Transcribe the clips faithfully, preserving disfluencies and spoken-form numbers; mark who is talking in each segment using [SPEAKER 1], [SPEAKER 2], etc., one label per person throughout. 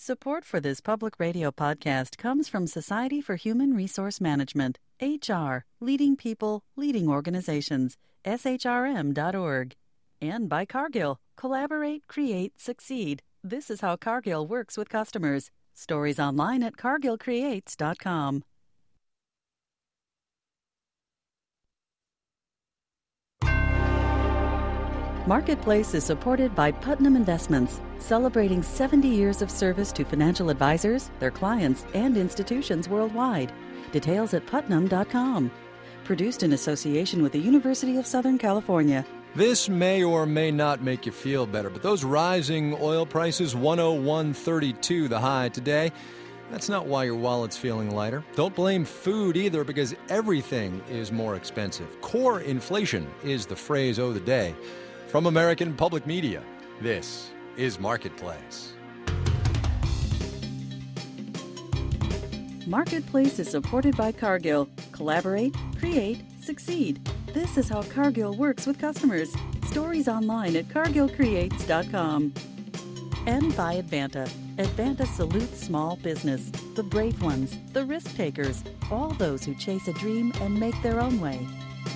[SPEAKER 1] Support for this public radio podcast comes from Society for Human Resource Management, H R, Leading People, Leading Organizations, S H R M dot org. And by Cargill, collaborate, create, succeed. This is how Cargill works with customers. Stories online at cargill creates dot com. Marketplace is supported by Putnam Investments, celebrating seventy years of service to financial advisors, their clients, and institutions worldwide. Details at putnam dot com. Produced in association with the University of Southern California.
[SPEAKER 2] This may or may not make you feel better, but those rising oil prices, one oh one thirty-two the high today, that's not why your wallet's feeling lighter. Don't blame food either, because everything is more expensive. Core inflation is the phrase of the day. From American Public Media, this is Marketplace.
[SPEAKER 1] Marketplace is supported by Cargill. Collaborate, create, succeed. This is how Cargill works with customers. Stories online at cargill creates dot com. And by Advanta. Advanta salutes small business, the brave ones, the risk takers, all those who chase a dream and make their own way.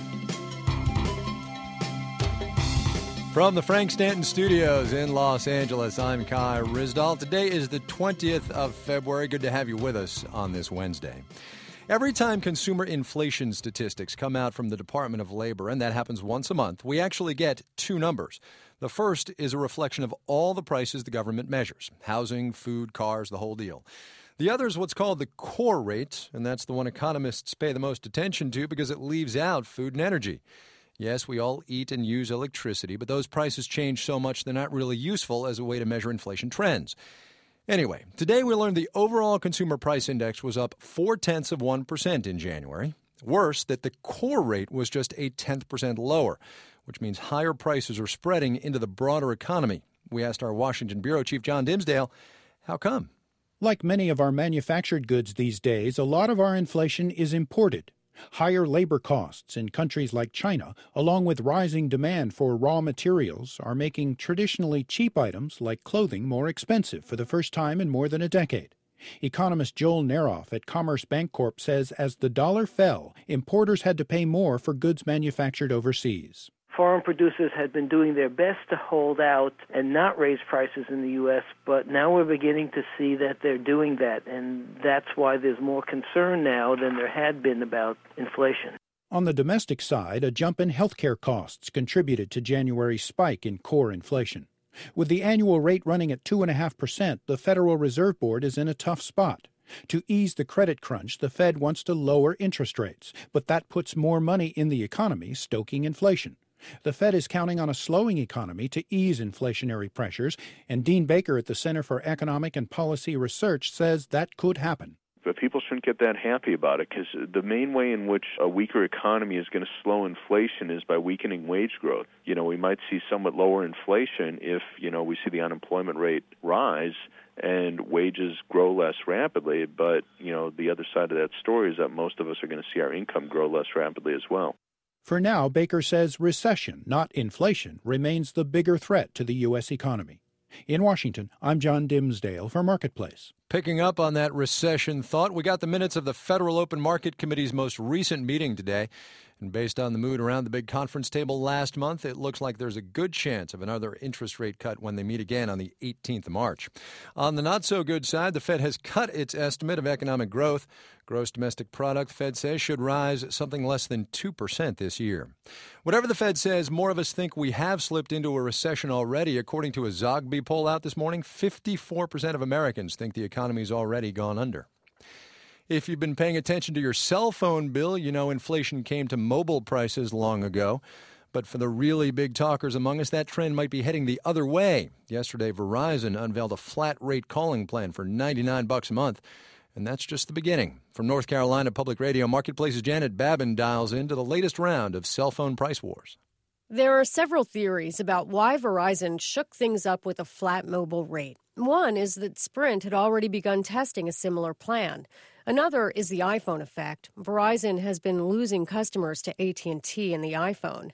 [SPEAKER 2] From the Frank Stanton Studios in Los Angeles, I'm Kai Ryssdal. Today is the twentieth of February. Good to have you with us on this Wednesday. Every time consumer inflation statistics come out from the Department of Labor, and that happens once a month, we actually get two numbers. The first is a reflection of all the prices the government measures: housing, food, cars, the whole deal. The other is what's called the core rate, and that's the one economists pay the most attention to because it leaves out food and energy. Yes, we all eat and use electricity, but those prices change so much they're not really useful as a way to measure inflation trends. Anyway, today we learned the overall consumer price index was up four-tenths of one percent in January. Worse, that the core rate was just a tenth percent lower, which means higher prices are spreading into the broader economy. We asked our Washington Bureau Chief John Dimsdale, how come?
[SPEAKER 3] Like many of our manufactured goods these days, a lot of our inflation is imported. Higher labor costs in countries like China, along with rising demand for raw materials, are making traditionally cheap items like clothing more expensive for the first time in more than a decade. Economist Joel Neroff at Commerce Bancorp says as the dollar fell, importers had to pay more for goods manufactured overseas.
[SPEAKER 4] Foreign producers had been doing their best to hold out and not raise prices in the U S, but now we're beginning to see that they're doing that, and that's why there's more concern now than there had been about inflation.
[SPEAKER 3] On the domestic side, a jump in healthcare costs contributed to January's spike in core inflation. With the annual rate running at two point five percent, the Federal Reserve Board is in a tough spot. To ease the credit crunch, the Fed wants to lower interest rates, but that puts more money in the economy, stoking inflation. The Fed is counting on a slowing economy to ease inflationary pressures, and Dean Baker at the Center for Economic and Policy Research says that could happen.
[SPEAKER 5] But people shouldn't get that happy about it, because the main way in which a weaker economy is going to slow inflation is by weakening wage growth. You know, we might see somewhat lower inflation if, you know, we see the unemployment rate rise and wages grow less rapidly. But, you know, the other side of that story is that most of us are going to see our income grow less rapidly as well.
[SPEAKER 3] For now, Baker says recession, not inflation, remains the bigger threat to the U S economy. In Washington, I'm John Dimsdale for Marketplace.
[SPEAKER 2] Picking up on that recession thought, we got the minutes of the Federal Open Market Committee's most recent meeting today. And based on the mood around the big conference table last month, it looks like there's a good chance of another interest rate cut when they meet again on the eighteenth of March. On the not-so-good side, the Fed has cut its estimate of economic growth. Gross domestic product, Fed says, should rise something less than two percent this year. Whatever the Fed says, more of us think we have slipped into a recession already. According to a Zogby poll out this morning, fifty-four percent of Americans think the economy's already gone under. If you've been paying attention to your cell phone bill, you know inflation came to mobile prices long ago. But for the really big talkers among us, that trend might be heading the other way. Yesterday, Verizon unveiled a flat-rate calling plan for ninety-nine bucks a month. And that's just the beginning. From North Carolina Public Radio, Marketplace's Janet Babin dials into the latest round of cell phone price wars.
[SPEAKER 6] There are several theories about why Verizon shook things up with a flat mobile rate. One is that Sprint had already begun testing a similar plan. Another is the iPhone effect. Verizon has been losing customers to A T and T and the iPhone.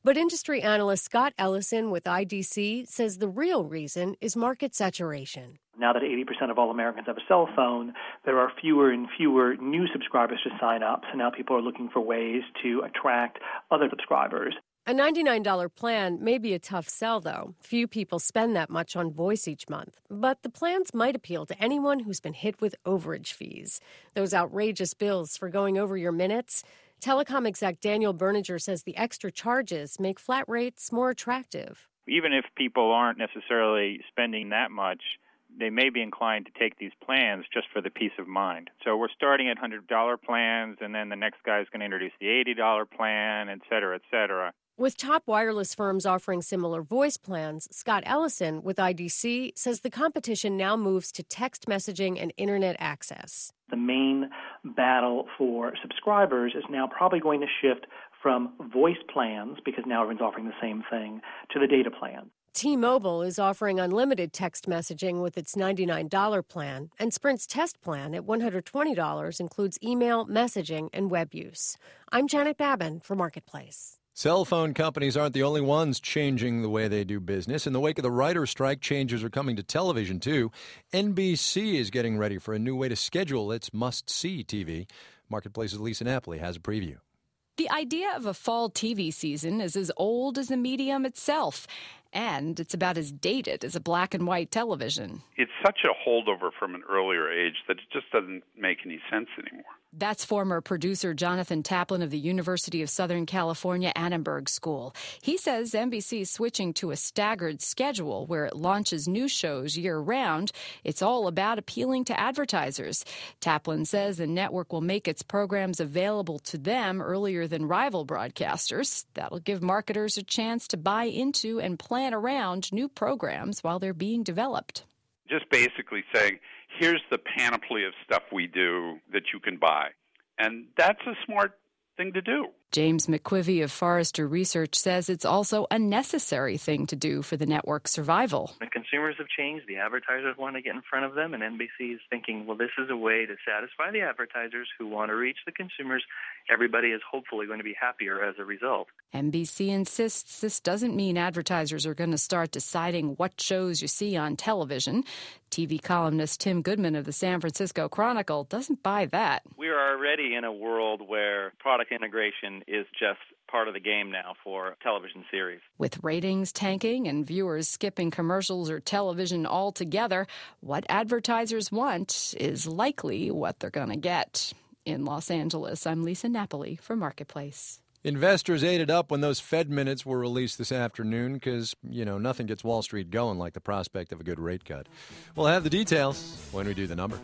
[SPEAKER 6] But industry analyst Scott Ellison with I D C says the real reason is market saturation.
[SPEAKER 7] Now that eighty percent of all Americans have a cell phone, there are fewer and fewer new subscribers to sign up. So now people are looking for ways to attract other subscribers.
[SPEAKER 6] A ninety-nine dollars plan may be a tough sell, though. Few people spend that much on voice each month. But the plans might appeal to anyone who's been hit with overage fees. Those outrageous bills for going over your minutes. Telecom exec Daniel Berninger says the extra charges make flat rates more attractive.
[SPEAKER 8] Even if people aren't necessarily spending that much, they may be inclined to take these plans just for the peace of mind. So we're starting at one hundred dollars plans, and then the next guy is going to introduce the eighty dollars plan, et cetera, et cetera.
[SPEAKER 6] With top wireless firms offering similar voice plans, Scott Ellison with I D C says the competition now moves to text messaging and internet access.
[SPEAKER 7] The main battle for subscribers is now probably going to shift from voice plans, because now everyone's offering the same thing, to the data plan.
[SPEAKER 6] T-Mobile is offering unlimited text messaging with its ninety-nine dollars plan, and Sprint's test plan at one hundred twenty dollars includes email, messaging, and web use. I'm Janet Babin for Marketplace.
[SPEAKER 2] Cell phone companies aren't the only ones changing the way they do business. In the wake of the writer's strike, changes are coming to television, too. N B C is getting ready for a new way to schedule its must-see T V. Marketplace's Lisa Napoli has a preview.
[SPEAKER 9] The idea of a fall T V season is as old as the medium itself, and it's about as dated as a black and white television.
[SPEAKER 10] It's such a holdover from an earlier age that it just doesn't make any sense anymore.
[SPEAKER 9] That's former producer Jonathan Taplin of the University of Southern California Annenberg School. He says N B C is switching to a staggered schedule where it launches new shows year-round. It's all about appealing to advertisers. Taplin says the network will make its programs available to them earlier than rival broadcasters. That'll give marketers a chance to buy into and plan around new programs while they're being developed.
[SPEAKER 10] Just basically saying, here's the panoply of stuff we do that you can buy. And that's a smart thing to do.
[SPEAKER 9] James McQuivey of Forrester Research says it's also a necessary thing to do for the network's survival.
[SPEAKER 11] The consumers have changed. The advertisers want to get in front of them, and N B C is thinking, well, this is a way to satisfy the advertisers who want to reach the consumers. Everybody is hopefully going to be happier as a result.
[SPEAKER 9] N B C insists this doesn't mean advertisers are going to start deciding what shows you see on television. T V columnist Tim Goodman of the San Francisco Chronicle doesn't buy that.
[SPEAKER 11] We are already in a world where product integration is just part of the game now for television series.
[SPEAKER 9] With ratings tanking and viewers skipping commercials or television altogether, what advertisers want is likely what they're going to get. In Los Angeles, I'm Lisa Napoli for Marketplace.
[SPEAKER 2] Investors ate it up when those Fed minutes were released this afternoon because, you know, nothing gets Wall Street going like the prospect of a good rate cut. We'll have the details when we do the numbers.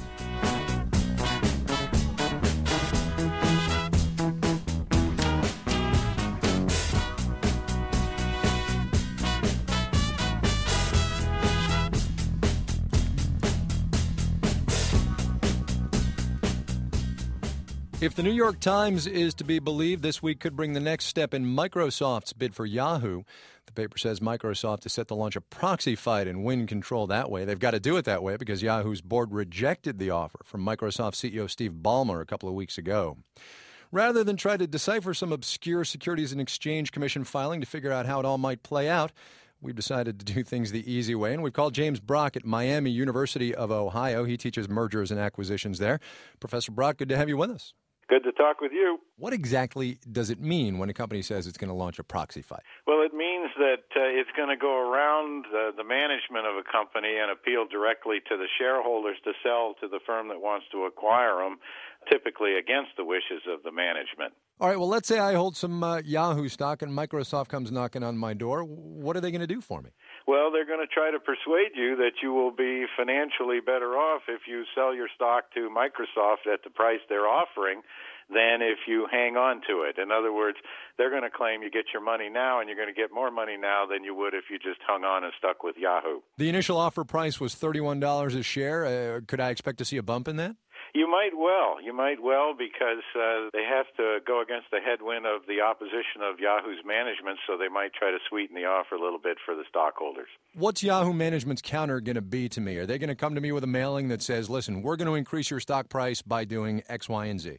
[SPEAKER 2] If the New York Times is to be believed, this week could bring the next step in Microsoft's bid for Yahoo. The paper says Microsoft is set to launch a proxy fight and win control that way. They've got to do it that way because Yahoo's board rejected the offer from Microsoft C E O Steve Ballmer a couple of weeks ago. Rather than try to decipher some obscure Securities and Exchange Commission filing to figure out how it all might play out, we've decided to do things the easy way, and we've called James Brock at Miami University of Ohio. He teaches mergers and acquisitions there. Professor Brock, good to have you with us.
[SPEAKER 12] Good to talk with you.
[SPEAKER 2] What exactly does it mean when a company says it's going to launch a proxy fight?
[SPEAKER 12] Well, it means that uh, it's going to go around uh, the management of a company and appeal directly to the shareholders to sell to the firm that wants to acquire them, typically against the wishes of the management.
[SPEAKER 2] All right, well, let's say I hold some uh, Yahoo stock and Microsoft comes knocking on my door. What are they going to do for me?
[SPEAKER 12] Well, they're going to try to persuade you that you will be financially better off if you sell your stock to Microsoft at the price they're offering than if you hang on to it. In other words, they're going to claim you get your money now and you're going to get more money now than you would if you just hung on and stuck with Yahoo.
[SPEAKER 2] The initial offer price was thirty-one dollars a share. Uh, could I expect to see a bump in that?
[SPEAKER 12] You might well. You might well because uh, they have to go against the headwind of the opposition of Yahoo's management, so they might try to sweeten the offer a little bit for the stockholders.
[SPEAKER 2] What's Yahoo management's counter going to be to me? Are they going to come to me with a mailing that says, listen, we're going to increase your stock price by doing X, Y, and Z?
[SPEAKER 12] They,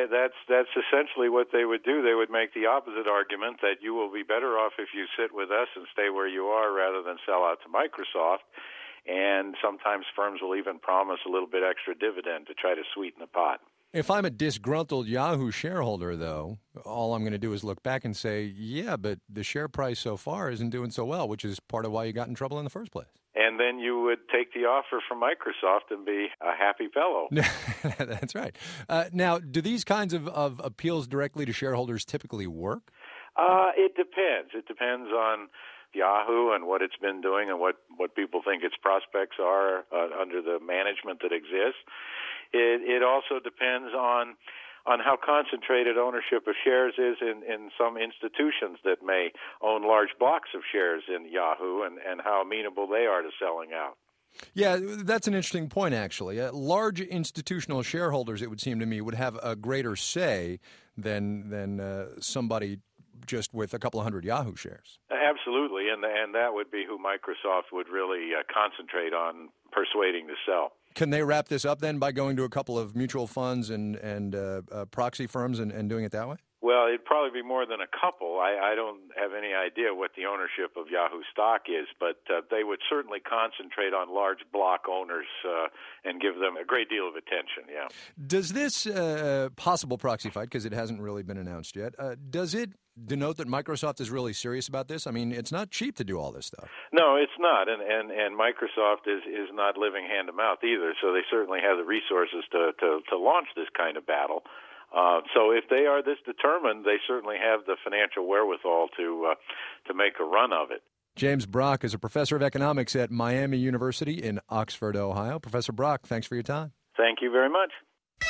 [SPEAKER 12] that, that's that's essentially what they would do. They would make the opposite argument that you will be better off if you sit with us and stay where you are rather than sell out to Microsoft. And sometimes firms will even promise a little bit extra dividend to try to sweeten the pot.
[SPEAKER 2] If I'm a disgruntled Yahoo shareholder, though, all I'm going to do is look back and say, yeah, but the share price so far isn't doing so well, which is part of why you got in trouble in the first place.
[SPEAKER 12] And then you would take the offer from Microsoft and be a happy fellow.
[SPEAKER 2] That's right. Uh, now, do these kinds of, of appeals directly to shareholders typically work?
[SPEAKER 12] Uh, it depends. It depends on Yahoo and what it's been doing and what, what people think its prospects are uh, under the management that exists. It, it also depends on on how concentrated ownership of shares is in, in some institutions that may own large blocks of shares in Yahoo and, and how amenable they are to selling out.
[SPEAKER 2] Yeah, that's an interesting point, actually. Uh, large institutional shareholders, it would seem to me, would have a greater say than than uh, somebody just with a couple of hundred Yahoo shares.
[SPEAKER 12] Absolutely, and and that would be who Microsoft would really uh, concentrate on persuading to sell.
[SPEAKER 2] Can they wrap this up then by going to a couple of mutual funds and, and uh, uh, proxy firms and, and doing it that way?
[SPEAKER 12] Well, it'd probably be more than a couple. I, I don't have any idea what the ownership of Yahoo stock is, but uh, they would certainly concentrate on large block owners uh, and give them a great deal of attention, yeah.
[SPEAKER 2] Does this uh, possible proxy fight, because it hasn't really been announced yet, uh, does it denote that Microsoft is really serious about this? I mean, it's not cheap to do all this stuff.
[SPEAKER 12] No, it's not, and, and, and Microsoft is, is not living hand-to-mouth either, so they certainly have the resources to, to, to launch this kind of battle. Uh, so if they are this determined, they certainly have the financial wherewithal to uh, to make a run of it.
[SPEAKER 2] James Brock is a professor of economics at Miami University in Oxford, Ohio. Professor Brock, thanks for your time.
[SPEAKER 12] Thank you very much.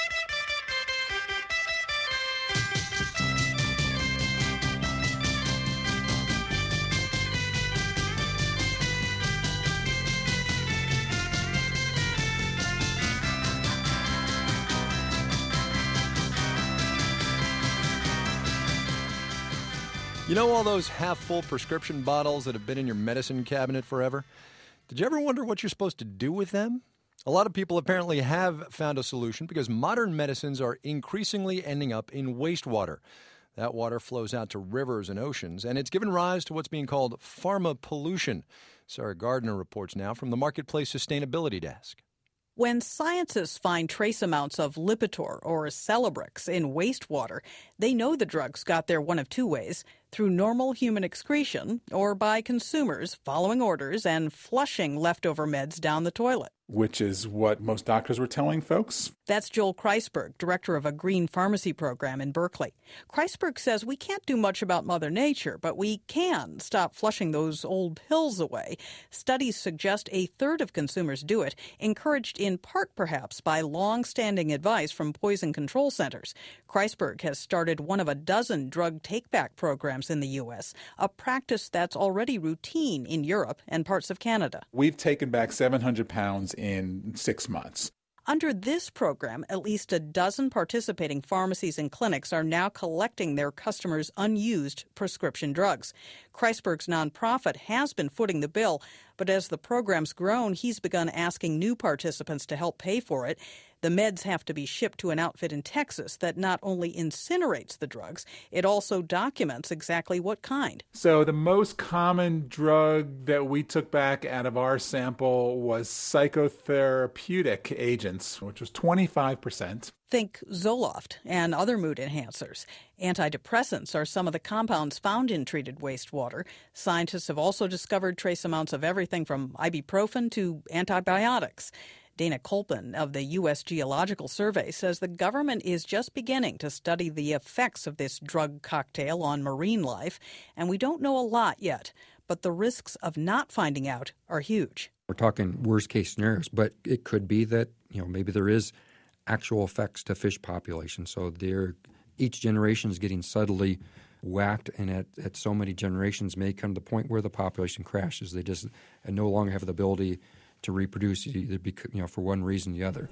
[SPEAKER 2] You know all those half-full prescription bottles that have been in your medicine cabinet forever? Did you ever wonder what you're supposed to do with them? A lot of people apparently have found a solution because modern medicines are increasingly ending up in wastewater. That water flows out to rivers and oceans, and it's given rise to what's being called pharma pollution. Sarah Gardner reports now from the Marketplace Sustainability Desk.
[SPEAKER 13] When scientists find trace amounts of Lipitor or Celebrex in wastewater, they know the drugs got there one of two ways: through normal human excretion or by consumers following orders and flushing leftover meds down the toilet.
[SPEAKER 14] Which is what most doctors were telling folks.
[SPEAKER 13] That's Joel Kreisberg, director of a green pharmacy program in Berkeley. Kreisberg says we can't do much about Mother Nature, but we can stop flushing those old pills away. Studies suggest a third of consumers do it, encouraged in part perhaps by long-standing advice from poison control centers. Kreisberg has started one of a dozen drug take-back programs in the U S, a practice that's already routine in Europe and parts of Canada.
[SPEAKER 14] We've taken back seven hundred pounds in six months.
[SPEAKER 13] Under this program, at least a dozen participating pharmacies and clinics are now collecting their customers' unused prescription drugs. Kreisberg's nonprofit has been footing the bill, but as the program's grown, he's begun asking new participants to help pay for it. The meds have to be shipped to an outfit in Texas that not only incinerates the drugs, it also documents exactly what kind.
[SPEAKER 14] So the most common drug that we took back out of our sample was psychotherapeutic agents, which was twenty-five percent.
[SPEAKER 13] Think Zoloft and other mood enhancers. Antidepressants are some of the compounds found in treated wastewater. Scientists have also discovered trace amounts of everything from ibuprofen to antibiotics. Dana Kolpin of the U S Geological Survey says the government is just beginning to study the effects of this drug cocktail on marine life, and we don't know a lot yet, but the risks of not finding out are huge.
[SPEAKER 15] We're talking worst-case scenarios, but it could be that, you know, maybe there is actual effects to fish populations. So they're, each generation is getting subtly whacked, and at, at so many generations may come to the point where the population crashes. They just no longer have the ability to reproduce, either because, you know, for one reason or the other.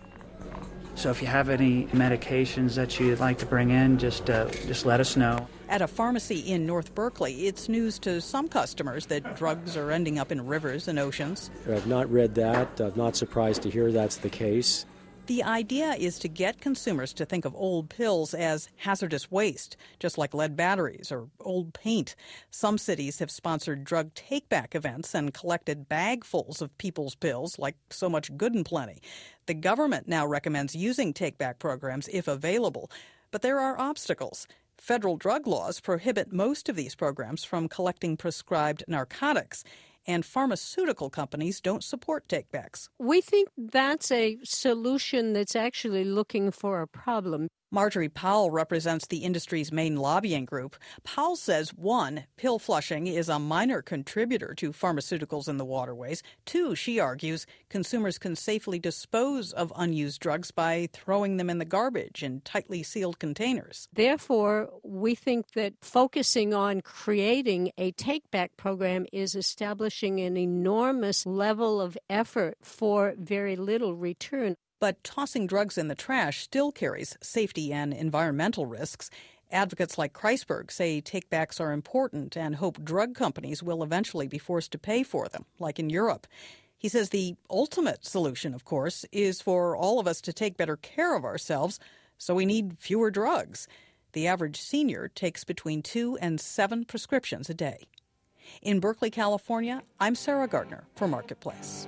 [SPEAKER 16] So if you have any medications that you'd like to bring in, just uh, just let us know.
[SPEAKER 13] At a pharmacy in North Berkeley, it's news to some customers that drugs are ending up in rivers and oceans.
[SPEAKER 17] I've not read that. I'm not surprised to hear that's the case.
[SPEAKER 13] The idea is to get consumers to think of old pills as hazardous waste, just like lead batteries or old paint. Some cities have sponsored drug take-back events and collected bagfuls of people's pills, like So Much Good and Plenty. The government now recommends using take-back programs if available, but there are obstacles. Federal drug laws prohibit most of these programs from collecting prescribed narcotics, and pharmaceutical companies don't support take-backs.
[SPEAKER 17] We think that's a solution that's actually looking for a problem.
[SPEAKER 13] Marjorie Powell represents the industry's main lobbying group. Powell says, one, pill flushing is a minor contributor to pharmaceuticals in the waterways. Two, she argues, consumers can safely dispose of unused drugs by throwing them in the garbage in tightly sealed containers.
[SPEAKER 17] Therefore, we think that focusing on creating a take-back program is establishing an enormous level of effort for very little return.
[SPEAKER 13] But tossing drugs in the trash still carries safety and environmental risks. Advocates like Kreisberg say take-backs are important and hope drug companies will eventually be forced to pay for them, like in Europe. He says the ultimate solution, of course, is for all of us to take better care of ourselves, so we need fewer drugs. The average senior takes between two and seven prescriptions a day. In Berkeley, California, I'm Sarah Gardner for Marketplace.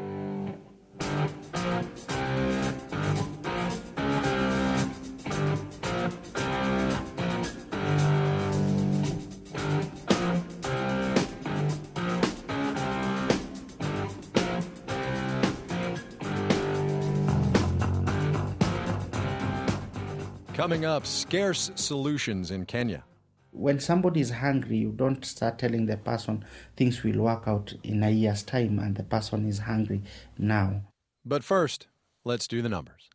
[SPEAKER 2] Coming up, scarce solutions in Kenya.
[SPEAKER 18] When somebody is hungry, you don't start telling the person things will work out in a year's time and the person is hungry now.
[SPEAKER 2] But first, let's do the numbers.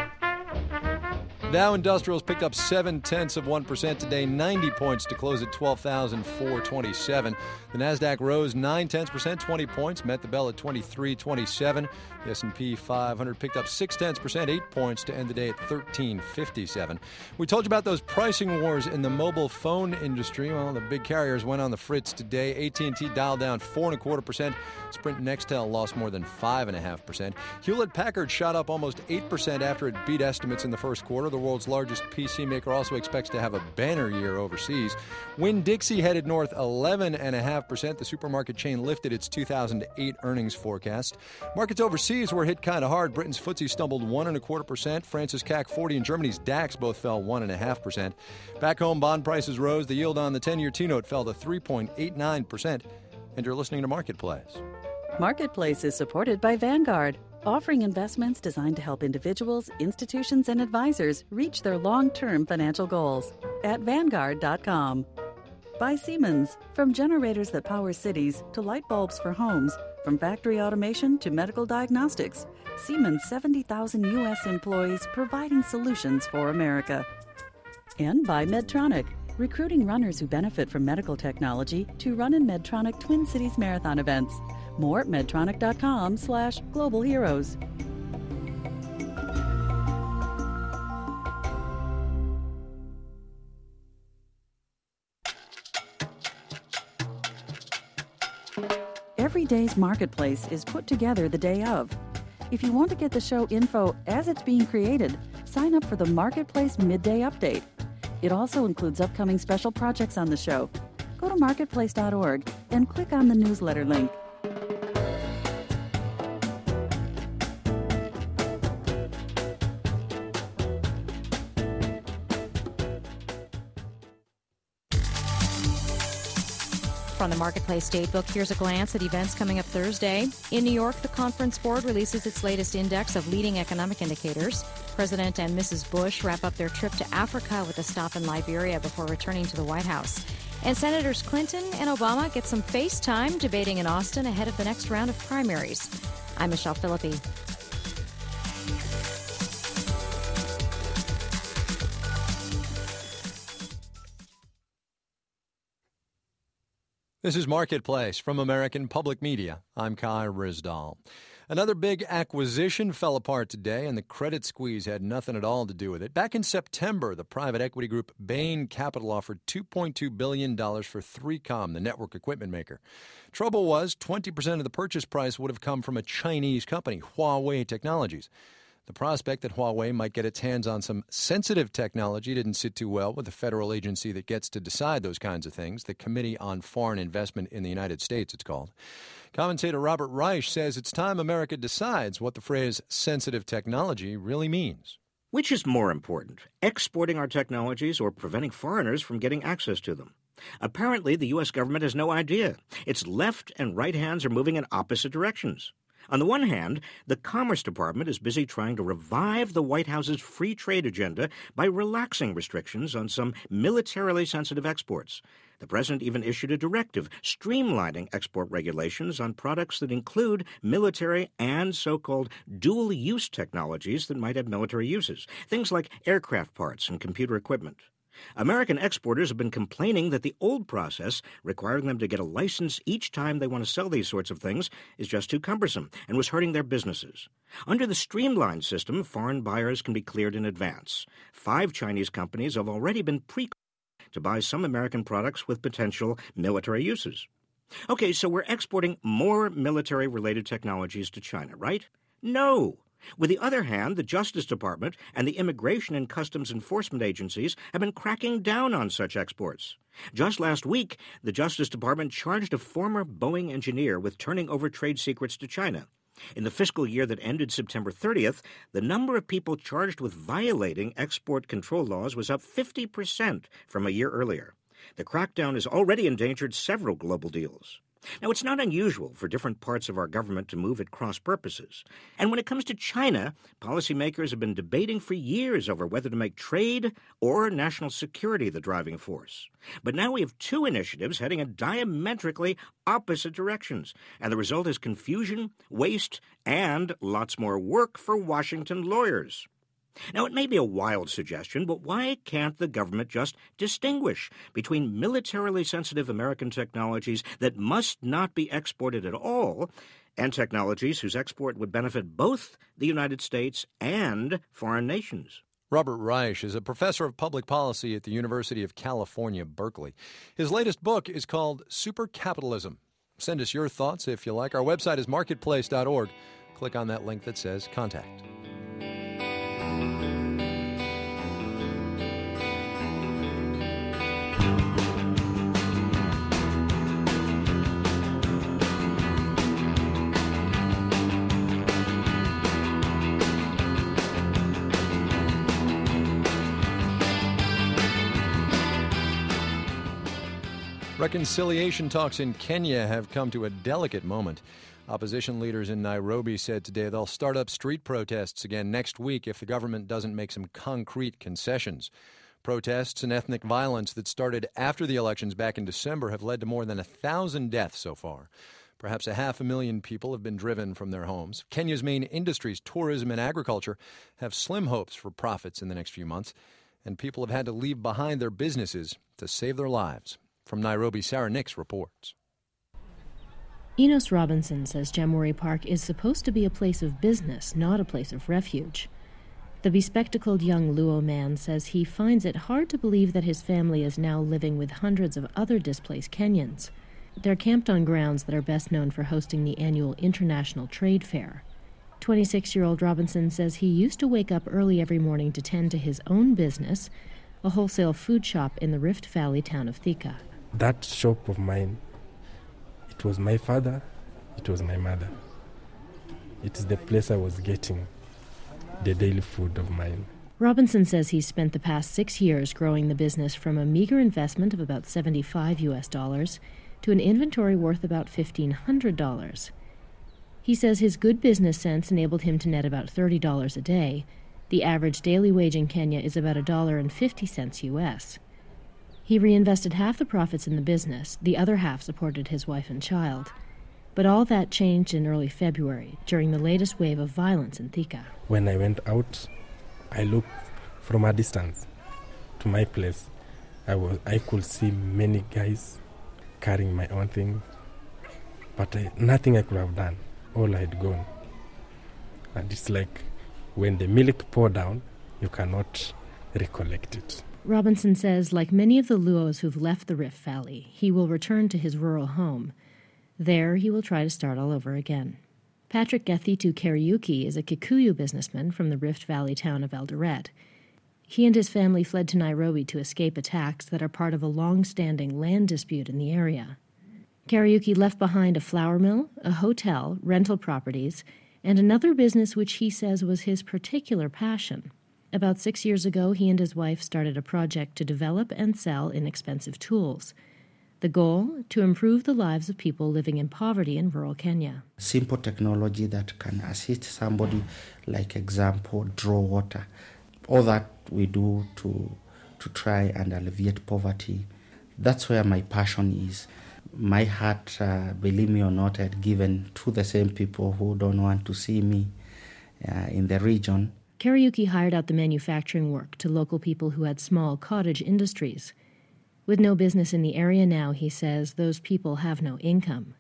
[SPEAKER 2] Dow Industrials picked up seven tenths of one percent today, ninety points to close at twelve thousand four hundred twenty-seven. The Nasdaq rose nine tenths percent, twenty points, met the bell at twenty-three twenty-seven. The S and P five hundred picked up six tenths percent, eight points to end the day at thirteen fifty-seven. We told you about those pricing wars in the mobile phone industry. Well, the big carriers went on the fritz today. A T and T dialed down four and a quarter percent. Sprint and Nextel lost more than five and a half percent. Hewlett Packard shot up almost eight percent after it beat estimates in the first quarter. The world's largest P C maker also expects to have a banner year overseas. Winn-Dixie headed north eleven point five percent. The supermarket chain lifted its two thousand eight earnings forecast. Markets overseas were hit kind of hard. Britain's F T S E stumbled one and a quarter percent. France's C A C forty and Germany's DAX both fell one and a half percent. Back home, bond prices rose. The yield on the ten-year T-note fell to three point eight nine percent. And you're listening to Marketplace.
[SPEAKER 1] Marketplace is supported by Vanguard, offering investments designed to help individuals, institutions, and advisors reach their long-term financial goals at Vanguard dot com. By Siemens, from generators that power cities to light bulbs for homes, from factory automation to medical diagnostics, Siemens' seventy thousand U S employees providing solutions for America. And by Medtronic, recruiting runners who benefit from medical technology to run in Medtronic Twin Cities Marathon events. More at Medtronic dot com slash global heroes. Every day's Marketplace is put together the day of. If you want to get the show info as it's being created, sign up for the Marketplace Midday Update. It also includes upcoming special projects on the show. Go to marketplace dot org and click on the newsletter link.
[SPEAKER 19] From the Marketplace Datebook, here's a glance at events coming up Thursday. In New York, the Conference Board releases its latest index of leading economic indicators. President and Missus Bush wrap up their trip to Africa with a stop in Liberia before returning to the White House. And Senators Clinton and Obama get some face time debating in Austin ahead of the next round of primaries. I'm Michelle Philippi.
[SPEAKER 2] This is Marketplace from American Public Media. I'm Kai Ryssdal. Another big acquisition fell apart today, and the credit squeeze had nothing at all to do with it. Back in September, the private equity group Bain Capital offered two point two billion dollars for three com, the network equipment maker. Trouble was, twenty percent of the purchase price would have come from a Chinese company, Huawei Technologies. The prospect that Huawei might get its hands on some sensitive technology didn't sit too well with the federal agency that gets to decide those kinds of things, the Committee on Foreign Investment in the United States, it's called. Commentator Robert Reich says it's time America decides what the phrase sensitive technology really means.
[SPEAKER 20] Which is more important, exporting our technologies or preventing foreigners from getting access to them? Apparently, the U S government has no idea. Its left and right hands are moving in opposite directions. On the one hand, the Commerce Department is busy trying to revive the White House's free trade agenda by relaxing restrictions on some militarily sensitive exports. The president even issued a directive streamlining export regulations on products that include military and so-called dual-use technologies that might have military uses, things like aircraft parts and computer equipment. American exporters have been complaining that the old process, requiring them to get a license each time they want to sell these sorts of things, is just too cumbersome and was hurting their businesses. Under the streamlined system, foreign buyers can be cleared in advance. Five Chinese companies have already been pre- to buy some American products with potential military uses. Okay, so we're exporting more military-related technologies to China, right? No! With the other hand, the Justice Department and the Immigration and Customs Enforcement agencies have been cracking down on such exports. Just last week, the Justice Department charged a former Boeing engineer with turning over trade secrets to China. In the fiscal year that ended September thirtieth, the number of people charged with violating export control laws was up fifty percent from a year earlier. The crackdown has already endangered several global deals. Now, it's not unusual for different parts of our government to move at cross purposes. And when it comes to China, policymakers have been debating for years over whether to make trade or national security the driving force. But now we have two initiatives heading in diametrically opposite directions, and the result is confusion, waste, and lots more work for Washington lawyers. Now, it may be a wild suggestion, but why can't the government just distinguish between militarily sensitive American technologies that must not be exported at all and technologies whose export would benefit both the United States and foreign nations?
[SPEAKER 2] Robert Reich is a professor of public policy at the University of California, Berkeley. His latest book is called Supercapitalism. Send us your thoughts if you like. Our website is marketplace dot org. Click on that link that says Contact. Reconciliation talks in Kenya have come to a delicate moment. Opposition leaders in Nairobi said today they'll start up street protests again next week if the government doesn't make some concrete concessions. Protests and ethnic violence that started after the elections back in December have led to more than a thousand deaths so far. Perhaps a half a million people have been driven from their homes. Kenya's main industries, tourism and agriculture, have slim hopes for profits in the next few months, and people have had to leave behind their businesses to save their lives. From Nairobi, Sarah Nix reports.
[SPEAKER 21] Enos Robinson says Jamhuri Park is supposed to be a place of business, not a place of refuge. The bespectacled young Luo man says he finds it hard to believe that his family is now living with hundreds of other displaced Kenyans. They're camped on grounds that are best known for hosting the annual International Trade Fair. twenty-six-year-old Robinson says he used to wake up early every morning to tend to his own business, a wholesale food shop in the Rift Valley town of Thika.
[SPEAKER 22] That shop of mine, it was my father, it was my mother. It is the place I was getting the daily food of mine.
[SPEAKER 21] Robinson says he's spent the past six years growing the business from a meager investment of about seventy-five U S dollars to an inventory worth about fifteen hundred dollars. He says his good business sense enabled him to net about thirty dollars a day. The average daily wage in Kenya is about one dollar and fifty cents U S. He reinvested half the profits in the business, the other half supported his wife and child. But all that changed in early February, during the latest wave of violence in Thika.
[SPEAKER 22] When I went out, I looked from a distance to my place. I was, I could see many guys carrying my own things, but I, nothing I could have done. All I had gone. And it's like when the milk pour down, you cannot recollect it.
[SPEAKER 21] Robinson says, like many of the Luos who've left the Rift Valley, he will return to his rural home. There, he will try to start all over again. Patrick Gathitu Kariuki is a Kikuyu businessman from the Rift Valley town of Eldoret. He and his family fled to Nairobi to escape attacks that are part of a long-standing land dispute in the area. Kariuki left behind a flour mill, a hotel, rental properties, and another business which he says was his particular passion. About six years ago, he and his wife started a project to develop and sell inexpensive tools. The goal, to improve the lives of people living in poverty in rural Kenya.
[SPEAKER 18] Simple technology that can assist somebody, like example, draw water. All that we do to to try and alleviate poverty. That's where my passion is. My heart, uh, believe me or not, had given to the same people who don't want to see me uh, in the region.
[SPEAKER 21] Kariuki hired out the manufacturing work to local people who had small cottage industries. With no business in the area now, he says, those people have no income.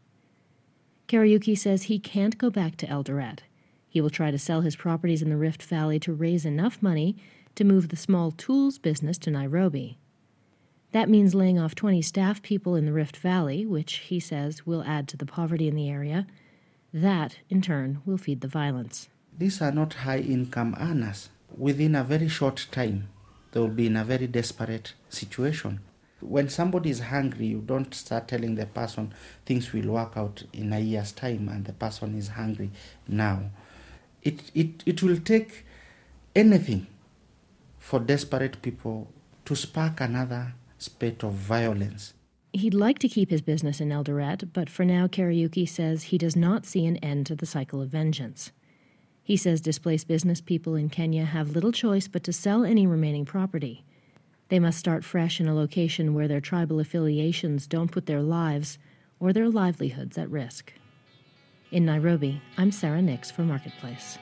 [SPEAKER 21] Kariuki says he can't go back to Eldoret. He will try to sell his properties in the Rift Valley to raise enough money to move the small tools business to Nairobi. That means laying off twenty staff people in the Rift Valley, which, he says, will add to the poverty in the area. That, in turn, will feed the violence.
[SPEAKER 18] These are not high-income earners. Within a very short time, they will be in a very desperate situation. When somebody is hungry, you don't start telling the person things will work out in a year's time and the person is hungry now. It, it, it will take anything for desperate people to spark another spate of violence.
[SPEAKER 21] He'd like to keep his business in Eldoret, but for now, Kariuki says he does not see an end to the cycle of vengeance. He says displaced business people in Kenya have little choice but to sell any remaining property. They must start fresh in a location where their tribal affiliations don't put their lives or their livelihoods at risk. In Nairobi, I'm Sarah Nix for Marketplace.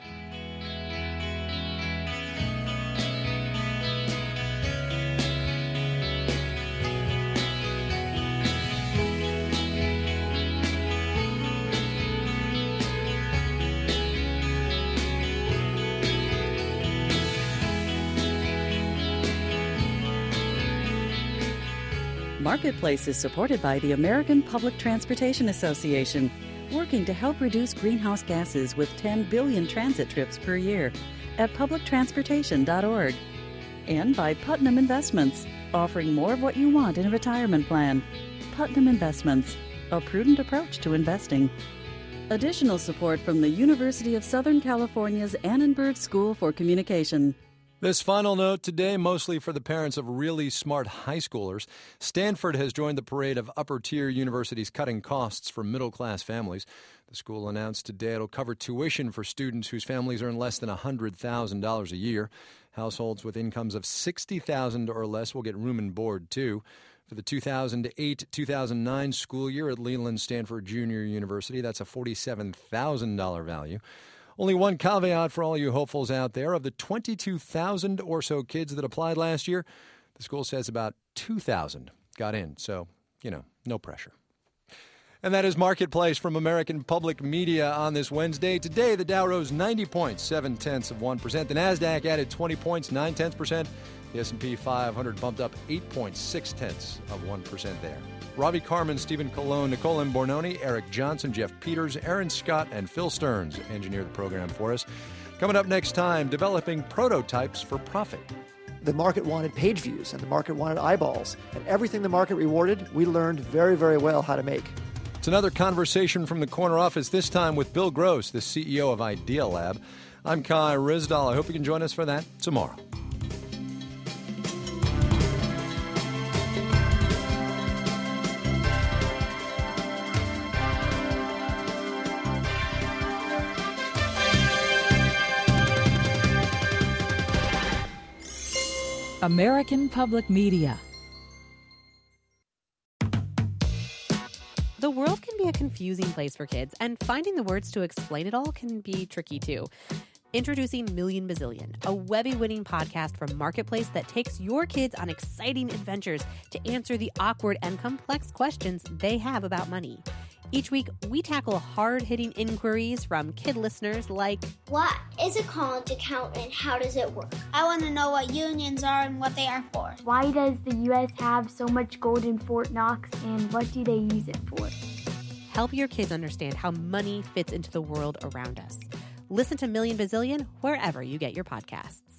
[SPEAKER 1] Marketplace is supported by the American Public Transportation Association, working to help reduce greenhouse gases with ten billion transit trips per year at public transportation dot org. And by Putnam Investments, offering more of what you want in a retirement plan. Putnam Investments, a prudent approach to investing. Additional support from the University of Southern California's Annenberg School for Communication.
[SPEAKER 2] This final note today, mostly for the parents of really smart high schoolers. Stanford has joined the parade of upper-tier universities cutting costs for middle-class families. The school announced today it'll cover tuition for students whose families earn less than one hundred thousand dollars a year. Households with incomes of sixty thousand dollars or less will get room and board, too. For the two thousand eight to two thousand nine school year at Leland Stanford Junior University, that's a forty-seven thousand dollars value. Only one caveat for all you hopefuls out there. Of the twenty-two thousand or so kids that applied last year, the school says about two thousand got in. So, you know, no pressure. And that is Marketplace from American Public Media on this Wednesday. Today, the Dow rose ninety points, seven-tenths of one percent. The NASDAQ added twenty points, nine-tenths percent. The S and P five hundred bumped up eight points, six-tenths of one percent there. Robbie Carmen, Stephen Colon, Nicole Imbornoni, Eric Johnson, Jeff Peters, Aaron Scott, and Phil Stearns engineer the program for us. Coming up next time, developing prototypes for profit.
[SPEAKER 4] The market wanted page views, and the market wanted eyeballs. And everything the market rewarded, we learned very, very well how to make.
[SPEAKER 2] It's another conversation from the corner office, this time with Bill Gross, the C E O of Idea Lab. I'm Kai Rizdal. I hope you can join us for that tomorrow.
[SPEAKER 5] American Public Media.
[SPEAKER 23] The world can be a confusing place for kids, and finding the words to explain it all can be tricky too. Introducing Million Bazillion, a Webby-winning podcast from Marketplace that takes your kids on exciting adventures to answer the awkward and complex questions they have about money. Each week, we tackle hard-hitting inquiries from kid listeners like,
[SPEAKER 24] what is a college account and how does it work? I want to know what unions are and what they are for.
[SPEAKER 25] Why does the U S have so much gold in Fort Knox and what do they use it for?
[SPEAKER 23] help your kids understand how money fits into the world around us. Listen to Million Bazillion wherever you get your podcasts.